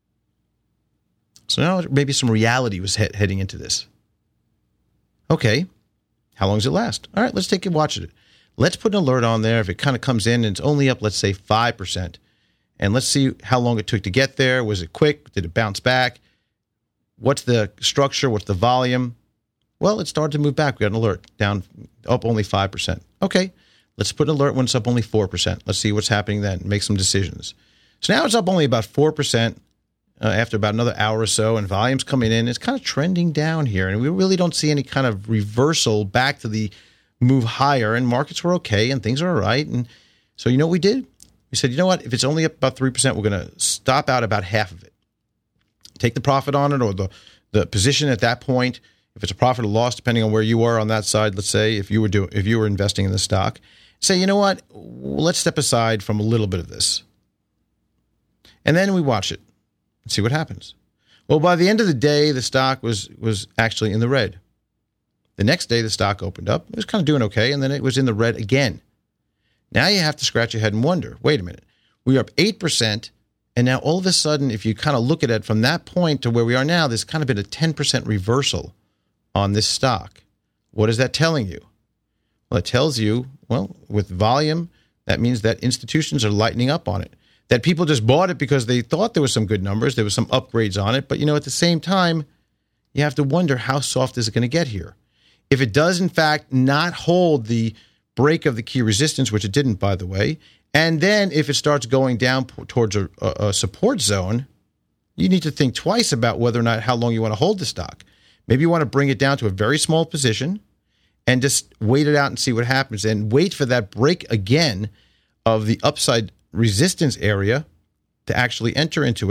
So now maybe some reality was he- heading into this. Okay, how long does it last? All right, let's take a watch at it. Let's put an alert on there. If it kind of comes in and it's only up, let's say five percent, and let's see how long it took to get there. Was it quick? Did it bounce back? What's the structure? What's the volume? Well, it started to move back. We got an alert, down, up only five percent. Okay, let's put an alert when it's up only four percent. Let's see what's happening then, make some decisions. So now it's up only about four percent uh, after about another hour or so, and volume's coming in. It's kind of trending down here, and we really don't see any kind of reversal back to the move higher, and markets were okay, and things are all right. And so you know what we did? We said, you know what? If it's only up about three percent, we're going to stop out about half of it. Take the profit on it, or the, the position at that point. If it's a profit or loss, depending on where you are on that side, let's say if you were doing, if you were investing in the stock, say, you know what? Let's step aside from a little bit of this. And then we watch it and see what happens. Well, by the end of the day, the stock was was actually in the red. The next day, the stock opened up. It was kind of doing okay, and then it was in the red again. Now you have to scratch your head and wonder, wait a minute. We are up eight percent, and now all of a sudden, if you kind of look at it from that point to where we are now, there's kind of been a ten percent reversal on this stock. What is that telling you? Well, it tells you, well, with volume, that means that institutions are lightening up on it. That people just bought it because they thought there was some good numbers, there was some upgrades on it, but you know, at the same time, you have to wonder how soft is it going to get here. If it does, in fact, not hold the break of the key resistance, which it didn't, by the way, and then if it starts going down towards a, a support zone, you need to think twice about whether or not how long you want to hold the stock. Maybe you want to bring it down to a very small position and just wait it out and see what happens, and wait for that break again of the upside resistance area to actually enter into it,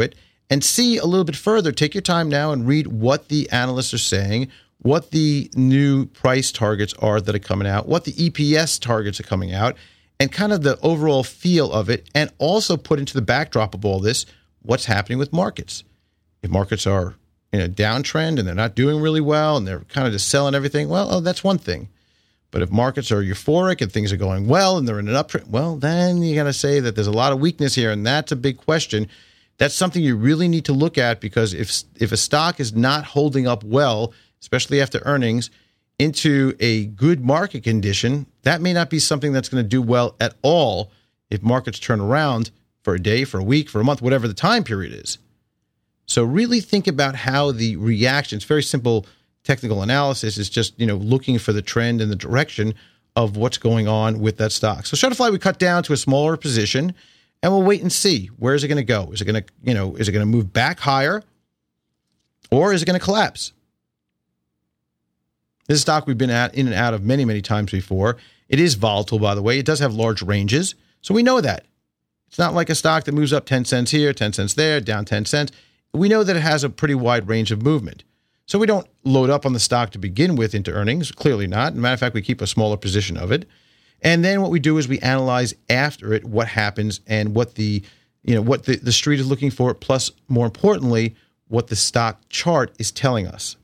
and see a little bit further. Take your time now and read what the analysts are saying, what the new price targets are that are coming out, what the E P S targets are coming out, and kind of the overall feel of it, and also put into the backdrop of all this what's happening with markets. If markets are in a downtrend and they're not doing really well and they're kind of just selling everything, well, oh, that's one thing. But if markets are euphoric and things are going well and they're in an uptrend, well, then you got to say that there's a lot of weakness here, and that's a big question. That's something you really need to look at, because if if a stock is not holding up well, especially after earnings, into a good market condition, that may not be something that's going to do well at all if markets turn around for a day, for a week, for a month, whatever the time period is. So really think about how the reaction, it's very simple technical analysis, is just, you know, looking for the trend and the direction of what's going on with that stock. So Shutterfly, we cut down to a smaller position, and we'll wait and see. Where is it going to go? Is it going to, you know, is it going to move back higher, or is it going to collapse? This is a stock we've been at in and out of many, many times before. It is volatile, by the way. It does have large ranges, so we know that. It's not like a stock that moves up ten cents here, ten cents there, down ten cents. We know that it has a pretty wide range of movement. So we don't load up on the stock to begin with into earnings. Clearly not. As a matter of fact, we keep a smaller position of it. And then what we do is we analyze after it what happens and what the, you know, what the, the street is looking for, plus, more importantly, what the stock chart is telling us.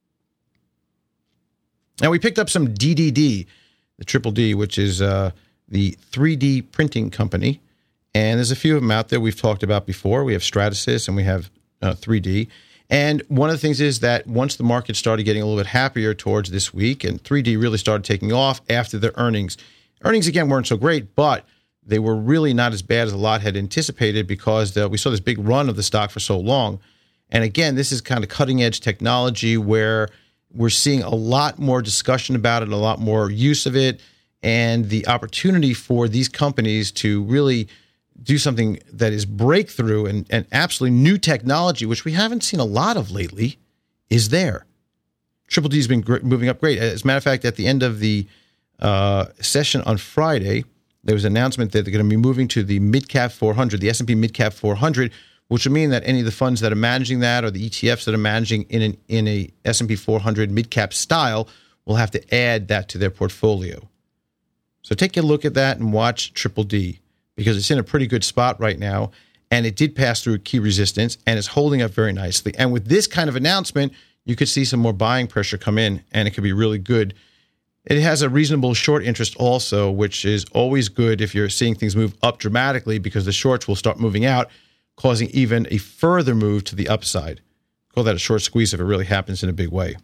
Now, we picked up some D D D, the Triple D, which is uh, the three D printing company. And there's a few of them out there we've talked about before. We have Stratasys and we have uh, three D. And one of the things is that once the market started getting a little bit happier towards this week, and three D really started taking off after the earnings. Earnings, again, weren't so great, but they were really not as bad as a lot had anticipated, because the, we saw this big run of the stock for so long. And again, this is kind of cutting-edge technology where we're seeing a lot more discussion about it, a lot more use of it, and the opportunity for these companies to really do something that is breakthrough and, and absolutely new technology, which we haven't seen a lot of lately, is there. Triple D's been gr- moving up great. As a matter of fact, at the end of the uh, session on Friday, there was an announcement that they're going to be moving to the Mid-Cap four hundred, the S and P Mid-Cap four hundred, which would mean that any of the funds that are managing that, or the E T Fs that are managing in an in a S and P four hundred mid-cap style, will have to add that to their portfolio. So take a look at that and watch Triple D, because it's in a pretty good spot right now, and it did pass through key resistance, and it's holding up very nicely. And with this kind of announcement, you could see some more buying pressure come in, and it could be really good. It has a reasonable short interest also, which is always good if you're seeing things move up dramatically, because the shorts will start moving out, causing even a further move to the upside. Call that a short squeeze if it really happens in a big way.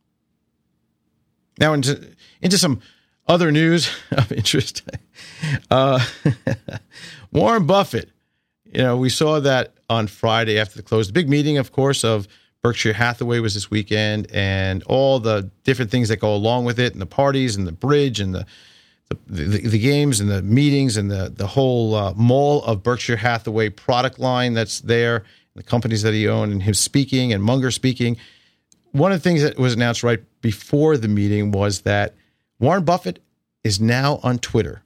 Now into, into some other news of interest. Uh, Warren Buffett. You know, we saw that on Friday after the close. The big meeting, of course, of Berkshire Hathaway was this weekend, and all the different things that go along with it, and the parties and the bridge and the The, the, the games and the meetings and the, the whole uh, mall of Berkshire Hathaway product line that's there, the companies that he owned, and him speaking and Munger speaking. One of the things that was announced right before the meeting was that Warren Buffett is now on Twitter.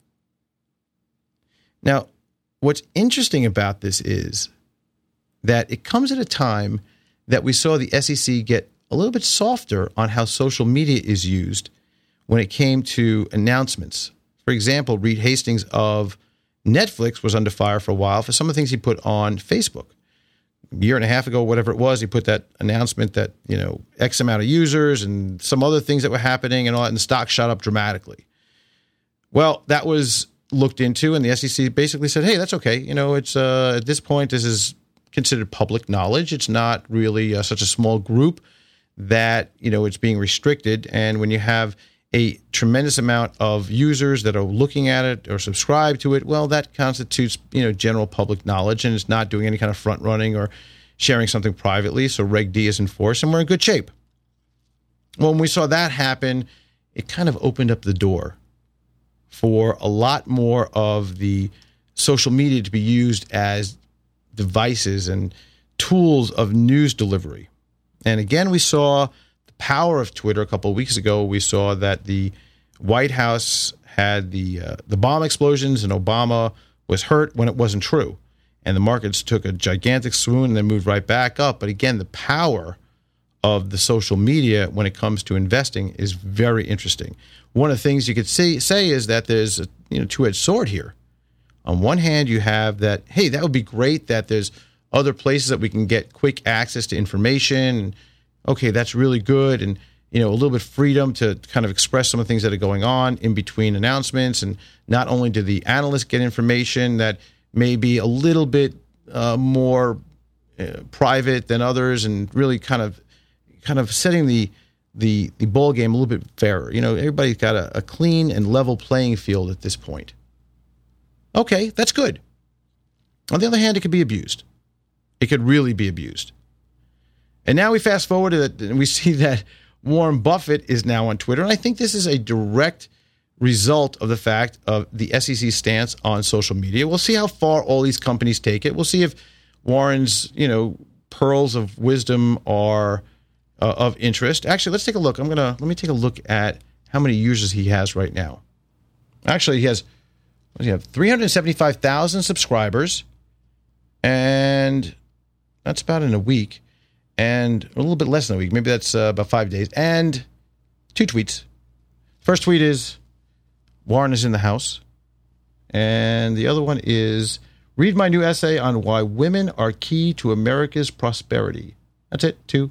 Now, what's interesting about this is that it comes at a time that we saw the S E C get a little bit softer on how social media is used when it came to announcements. For example, Reed Hastings of Netflix was under fire for a while for some of the things he put on Facebook. A year and a half ago, whatever it was, he put that announcement that, you know, X amount of users and some other things that were happening and all that, and the stock shot up dramatically. Well, that was looked into, and the S E C basically said, hey, that's okay. You know, it's uh, at this point, this is considered public knowledge. It's not really uh, such a small group that, you know, it's being restricted. And when you have a tremendous amount of users that are looking at it or subscribe to it, well, that constitutes, you know, general public knowledge, and it's not doing any kind of front running or sharing something privately. So Reg D is enforced, and we're in good shape. Well, when we saw that happen, it kind of opened up the door for a lot more of the social media to be used as devices and tools of news delivery. And again, we saw the power of Twitter a couple of weeks ago. We saw that the White House had the uh, the bomb explosions and Obama was hurt when it wasn't true. and the markets took a gigantic swoon and then moved right back up. But again, the power of the social media when it comes to investing is very interesting. One of the things you could say, say is that there's a you know two-edged sword here. On one hand, you have that, hey, that would be great that there's other places that we can get quick access to information. And, okay, that's really good. And, you know, a little bit of freedom to kind of express some of the things that are going on in between announcements. And not only do the analysts get information that may be a little bit uh, more uh, private than others, and really kind of kind of setting the the the ball game a little bit fairer. You know, everybody's got a, a clean and level playing field at this point. Okay, that's good. On the other hand, it could be abused. It could really be abused. And now we fast forward to it, and we see that Warren Buffett is now on Twitter. And I think this is a direct result of the fact of the S E C's stance on social media. We'll see how far all these companies take it. We'll see if Warren's, you know, pearls of wisdom are uh, of interest. Actually, let's take a look. I'm gonna let me take a look at how many users he has right now. Actually, he has what does he have? three hundred seventy-five thousand subscribers, and that's about in a week, and a little bit less than a week. Maybe that's uh, about five days, and two tweets. First tweet is Warren is in the house, and the other one is read my new essay on why women are key to America's prosperity. That's it, two.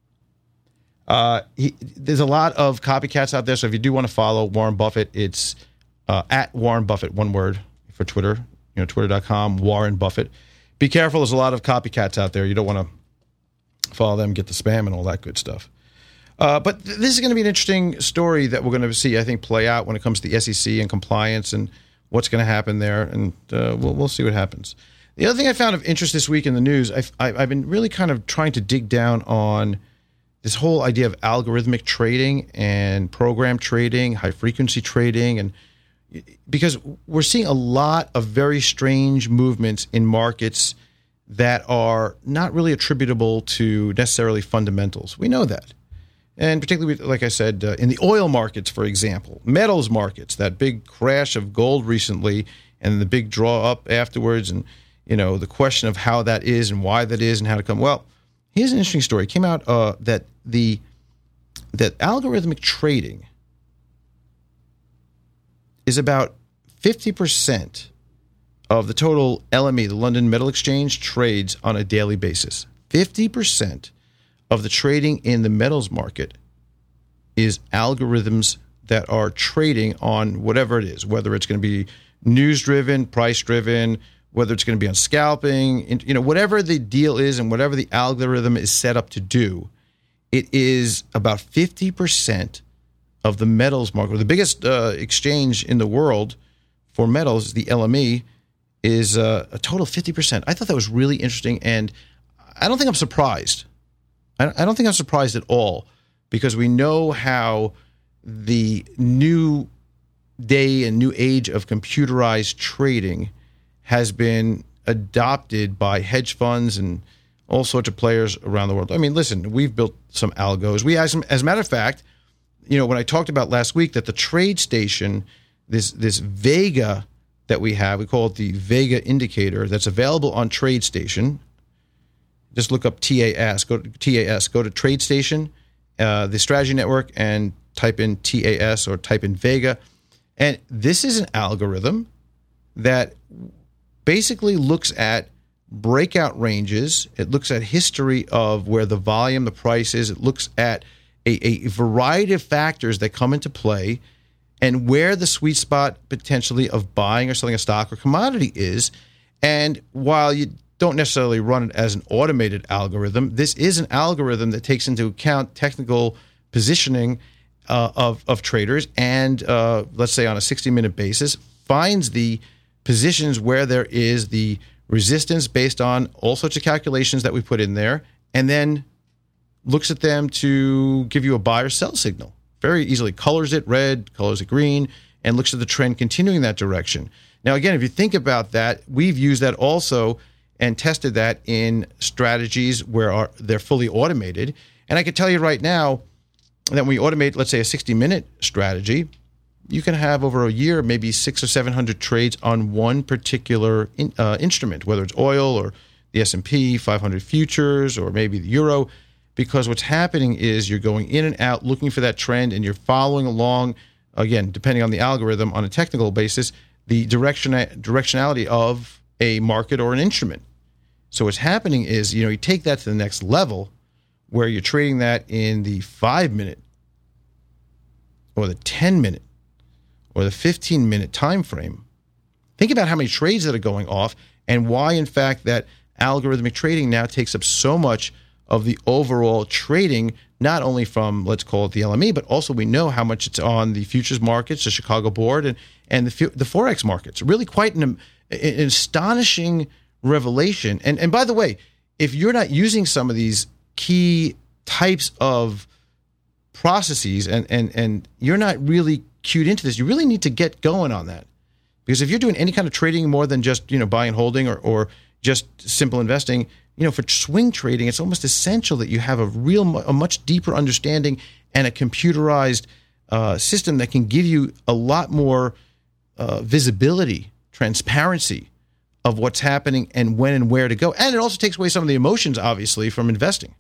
Uh, he, there's a lot of copycats out there, so if you do want to follow Warren Buffett, it's uh, at Warren Buffett, one word, for Twitter, you know, twitter dot com, Warren Buffett. Be careful, there's a lot of copycats out there. You don't want to follow them, get the spam and all that good stuff. Uh, but th- this is going to be an interesting story that we're going to see, I think, play out when it comes to the S E C and compliance and what's going to happen there, and uh, we'll, we'll see what happens. The other thing I found of interest this week in the news, I've, I've been really kind of trying to dig down on this whole idea of algorithmic trading and program trading, high-frequency trading, and because we're seeing a lot of very strange movements in markets that are not really attributable to necessarily fundamentals. We know that. And particularly, like I said, uh, in the oil markets, for example, metals markets, that big crash of gold recently and the big draw up afterwards, and, you know, the question of how that is and why that is and how to come. Well, here's an interesting story. It came out uh, that the that algorithmic trading is about fifty percent of the total L M E, the London Metal Exchange, trades on a daily basis. fifty percent of the trading in the metals market is algorithms that are trading on whatever it is, whether it's going to be news-driven, price-driven, whether it's going to be on scalping, you know, whatever the deal is and whatever the algorithm is set up to do, it is about fifty percent of the metals market. The biggest uh, exchange in the world for metals, the L M E, is uh, a total of fifty percent. I thought that was really interesting, and I don't think I'm surprised. I don't think I'm surprised at all, because we know how the new day and new age of computerized trading has been adopted by hedge funds and all sorts of players around the world. I mean, listen, we've built some algos. We, as, as a matter of fact, you know, when I talked about last week that the TradeStation, this this Vega that we have, we call it the Vega indicator, that's available on TradeStation. Just look up T A S, go to T A S, go to TradeStation, uh, the strategy network, and type in T A S or type in Vega. And this is an algorithm that basically looks at breakout ranges. It looks at history of where the volume, the price is. It looks at a, a variety of factors that come into play and where the sweet spot potentially of buying or selling a stock or commodity is. And while you don't necessarily run it as an automated algorithm, this is an algorithm that takes into account technical positioning uh, of, of traders and, uh, let's say on a sixty-minute basis, finds the positions where there is the resistance based on all sorts of calculations that we put in there, and then looks at them to give you a buy or sell signal. Very easily colors it red, colors it green, and looks at the trend continuing in that direction. Now, again, if you think about that, we've used that also and tested that in strategies where are, they're fully automated. And I can tell you right now that when we automate, let's say, a sixty-minute strategy, you can have over a year maybe six or seven hundred trades on one particular in, uh, instrument, whether it's oil or the S and P five hundred futures or maybe the euro, because what's happening is you're going in and out looking for that trend, and you're following along, again, depending on the algorithm on a technical basis, the direction directionality of a market or an instrument. So what's happening is, you know, you take that to the next level where you're trading that in the five minute or the ten minute or the fifteen minute time frame. Think about how many trades that are going off and why, in fact, that algorithmic trading now takes up so much of the overall trading, not only from, let's call it the L M E, but also we know how much it's on the futures markets, the Chicago Board, and, and the, the Forex markets. Really quite an, an astonishing revelation. And, and by the way, if you're not using some of these key types of processes and, and, and you're not really cued into this, you really need to get going on that. Because if you're doing any kind of trading more than just, you know, buying and holding or, or just simple investing, you know, for swing trading, it's almost essential that you have a real, a much deeper understanding and a computerized uh, system that can give you a lot more uh, visibility, transparency of what's happening and when and where to go. And it also takes away some of the emotions, obviously, from investing.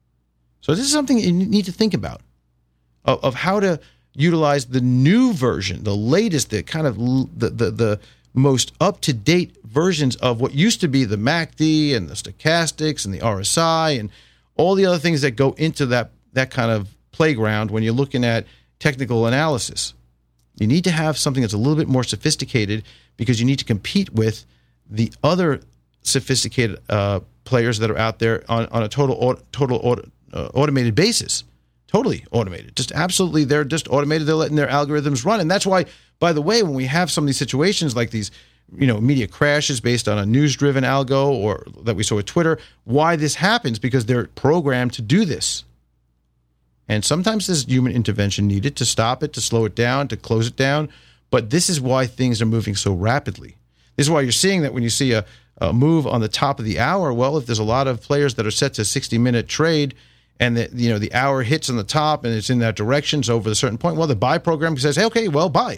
So this is something you need to think about, of, of how to utilize the new version, the latest, the kind of the the, the most up-to-date versions of what used to be the M A C D and the stochastics and the R S I and all the other things that go into that, that kind of playground when you're looking at technical analysis. You need to have something that's a little bit more sophisticated because you need to compete with the other sophisticated uh, players that are out there on, on a total total auto, uh, automated basis. Totally automated. Just absolutely, they're just automated. They're letting their algorithms run. And that's why, by the way, when we have some of these situations like these, you know, media crashes based on a news-driven algo or that we saw with Twitter, why this happens, because they're programmed to do this. And sometimes there's human intervention needed to stop it, to slow it down, to close it down. But this is why things are moving so rapidly. This is why you're seeing that when you see a, a move on the top of the hour, well, if there's a lot of players that are set to sixty-minute trade, and the, you know, the hour hits on the top and it's in that direction, so over a certain point, well, the buy program says, hey, okay, well, buy.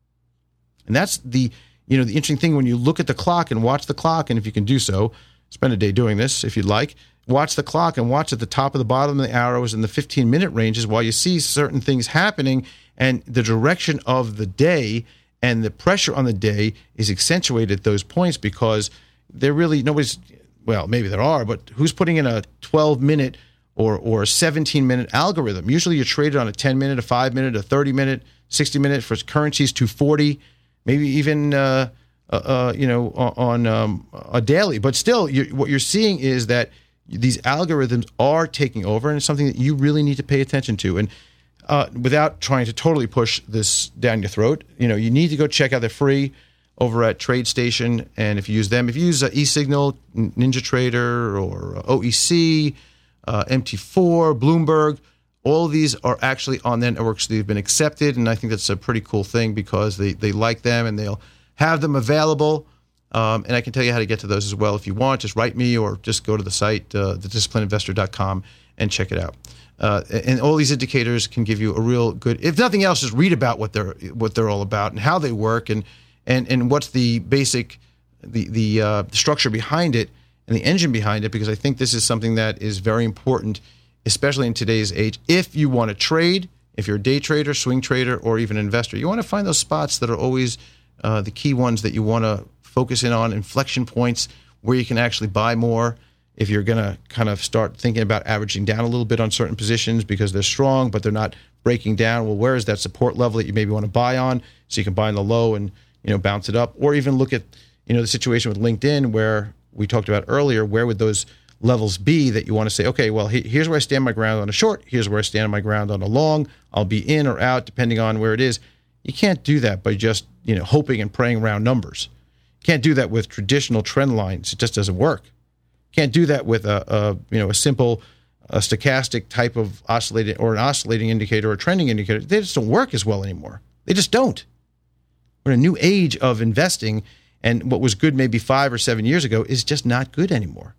And that's the, you know, the interesting thing when you look at the clock and watch the clock, and if you can do so, spend a day doing this if you'd like, watch the clock and watch at the top of the bottom of the arrows and the fifteen-minute ranges while you see certain things happening, and the direction of the day and the pressure on the day is accentuated at those points because they're really, nobody's, well, maybe there are, but who's putting in a twelve-minute or or a seventeen-minute algorithm? Usually you're traded on a ten-minute, a five-minute, a thirty-minute, sixty-minute for currencies, two forty, maybe even uh, uh, uh, you know on um, a daily. But still, you're, what you're seeing is that these algorithms are taking over, and it's something that you really need to pay attention to. And uh, without trying to totally push this down your throat, you know, you need to go check out. They're free over at TradeStation, and if you use them, if you use uh, eSignal, NinjaTrader, or uh, O E C. Uh, M T four, Bloomberg, all of these are actually on their networks. They've been accepted, and I think that's a pretty cool thing because they, they like them and they'll have them available. Um, and I can tell you how to get to those as well if you want. Just write me or just go to the site, uh, the disciplined investor dot com, and check it out. Uh, and all these indicators can give you a real good, if nothing else, just read about what they're what they're all about and how they work and and, and what's the basic, the, the uh, structure behind it, and the engine behind it, because I think this is something that is very important, especially in today's age. If you want to trade, if you're a day trader, swing trader, or even an investor, you want to find those spots that are always uh, the key ones that you want to focus in on, inflection points where you can actually buy more. If you're going to kind of start thinking about averaging down a little bit on certain positions because they're strong, but they're not breaking down, well, where is that support level that you maybe want to buy on so you can buy in the low and, you know, bounce it up? Or even look at, you know, the situation with LinkedIn where we talked about earlier, where would those levels be that you want to say, okay, well, here's where I stand my ground on a short, here's where I stand my ground on a long, I'll be in or out depending on where it is. You can't do that by just, you know, hoping and praying around numbers. You can't do that with traditional trend lines. It just doesn't work. You can't do that with a, a you know, a simple a stochastic type of oscillating or an oscillating indicator or a trending indicator. They just don't work as well anymore. They just don't. We're in a new age of investing, and what was good maybe five or seven years ago is just not good anymore.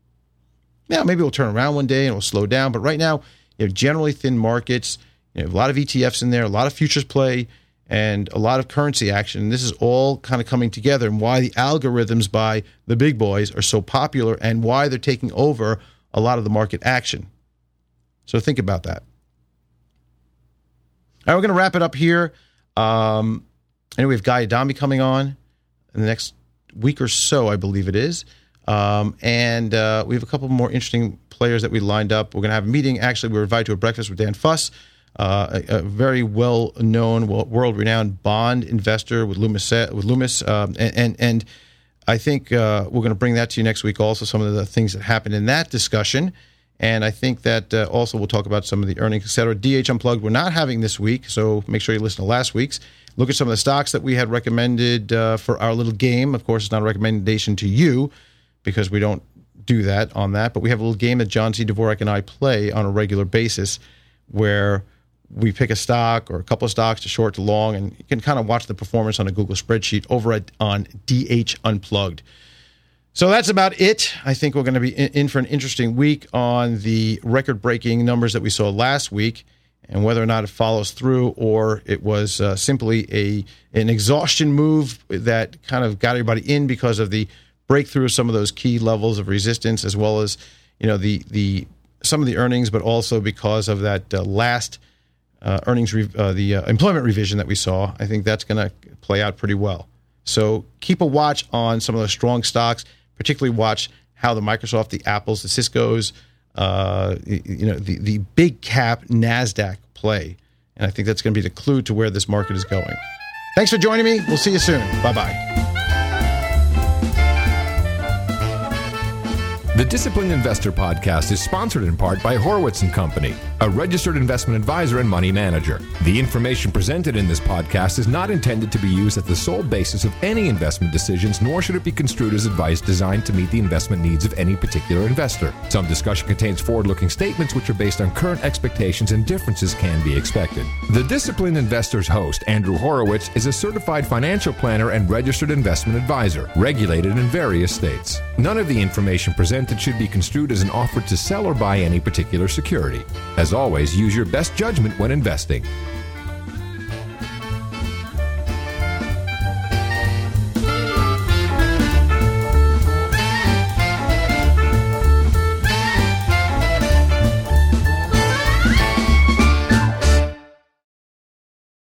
Now, maybe we'll turn around one day and we'll slow down, but right now, you have generally thin markets, you have a lot of E T Fs in there, a lot of futures play, and a lot of currency action. And this is all kind of coming together, and why the algorithms by the big boys are so popular and why they're taking over a lot of the market action. So think about that. All right, we're going to wrap it up here. Um, anyway, we have Guy Adami coming on in the next week or so, I believe it is. Um, and uh, we have a couple more interesting players that we lined up. We're going to have a meeting. Actually, we were invited to a breakfast with Dan Fuss, uh, a, a very well-known, world-renowned bond investor with Loomis. With Loomis, um, and, and and I think uh, we're going to bring that to you next week. Also, some of the things that happened in that discussion. And I think that uh, also we'll talk about some of the earnings, et cetera. D H Unplugged we're not having this week, so make sure you listen to last week's. Look at some of the stocks that we had recommended uh, for our little game. Of course, it's not a recommendation to you because we don't do that on that. But we have a little game that John C. Dvorak and I play on a regular basis where we pick a stock or a couple of stocks to short to long, and you can kind of watch the performance on a Google spreadsheet over at on D H Unplugged. So that's about it. I think we're going to be in for an interesting week on the record-breaking numbers that we saw last week and whether or not it follows through or it was uh, simply a an exhaustion move that kind of got everybody in because of the breakthrough of some of those key levels of resistance, as well as, you know, the the some of the earnings, but also because of that uh, last uh, earnings, re- uh, the uh, employment revision that we saw. I think that's going to play out pretty well. So keep a watch on some of those strong stocks. Particularly watch how the Microsoft, the Apples, the Cisco's, uh, you know, the, the big cap NASDAQ play. And I think that's going to be the clue to where this market is going. Thanks for joining me. We'll see you soon. Bye-bye. The Disciplined Investor Podcast is sponsored in part by Horowitz and Company, a registered investment advisor and money manager. The information presented in this podcast is not intended to be used as the sole basis of any investment decisions, nor should it be construed as advice designed to meet the investment needs of any particular investor. Some discussion contains forward-looking statements which are based on current expectations, and differences can be expected. The Disciplined Investor's host, Andrew Horowitz, is a certified financial planner and registered investment advisor, regulated in various states. None of the information presented should be construed as an offer to sell or buy any particular security. As always, use your best judgment when investing.